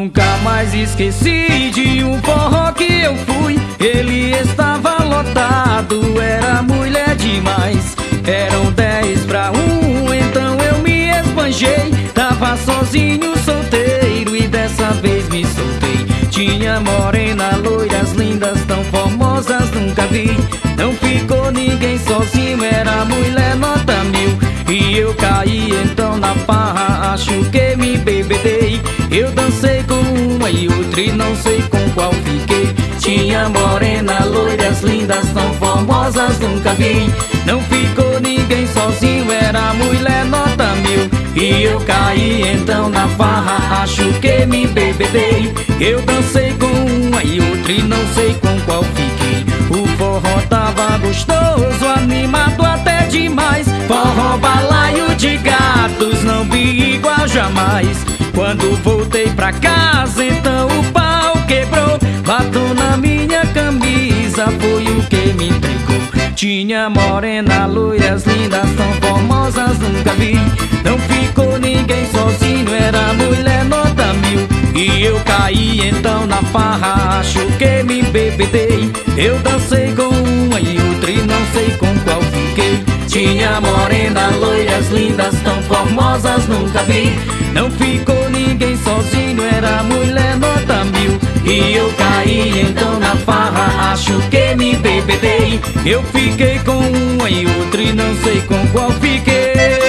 Nunca mais esqueci de um forró que eu fui. Ele estava lotado, era mulher demais. Eram 10 pra 1, então eu me esbanjei. Tava sozinho, solteiro, e dessa vez me soltei. Tinha morena, loiras lindas, tão formosas nunca vi. Não ficou ninguém sozinho, era mulher nota 1000. E eu caí então na farra, acho que me bebedei. Eu dancei com uma e outra e não sei com qual fiquei. Tinha morena, loiras lindas, tão famosas nunca vi. Não ficou ninguém sozinho, era mulher nota 1000. E eu caí então na farra, acho que me bebedei. Eu dancei com uma e outra e não sei com qual fiquei. O forró tava gostoso, animado até demais. Forró balaio de gatos, não vi igual jamais. Quando voltei pra casa, então o pau quebrou. Batom na minha camisa, foi o que me entregou. Tinha morena, loiras lindas, tão formosas nunca vi. Não ficou ninguém sozinho, era mulher nota 1000. E eu caí então na farra, acho que me bebedei. Eu dancei com uma e outra e não sei com qual fiquei. Tinha morena, loiras lindas, tão formosas nunca vi. Não ficou ninguém sozinho, era mulher nota 1000. E eu caí então na farra, acho que me bebedei. Eu fiquei com uma e outra e não sei com qual fiquei.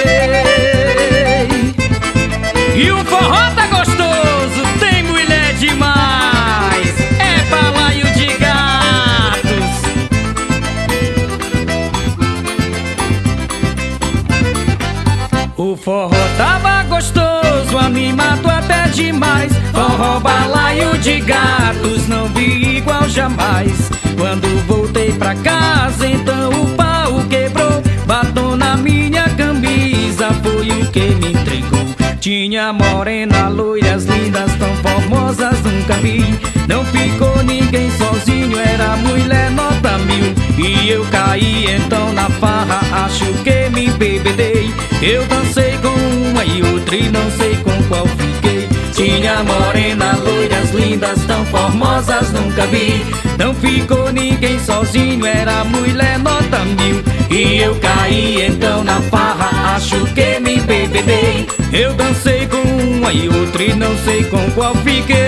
E o forró tá gostoso, tem mulher demais. É balaio de gatos. O forró tava gostoso, animado até demais. Forró balaio de gatos, não vi igual jamais. Quando voltei pra casa, então o pau quebrou. Batom na minha camisa, foi o que me entregou. Tinha morena, loiras lindas, tão formosas nunca vi. Não ficou ninguém sozinho, era mulher nota 1000. E eu caí então na farra, acho que me bebedei. Eu dancei com uma e outra e não sei com qual fiquei. Tinha morena, loiras lindas, tão formosas nunca vi. Não ficou ninguém sozinho, era mulher nota 1000. E eu caí então na farra, acho que me bebedei. Eu dancei com uma e outra e não sei com qual fiquei.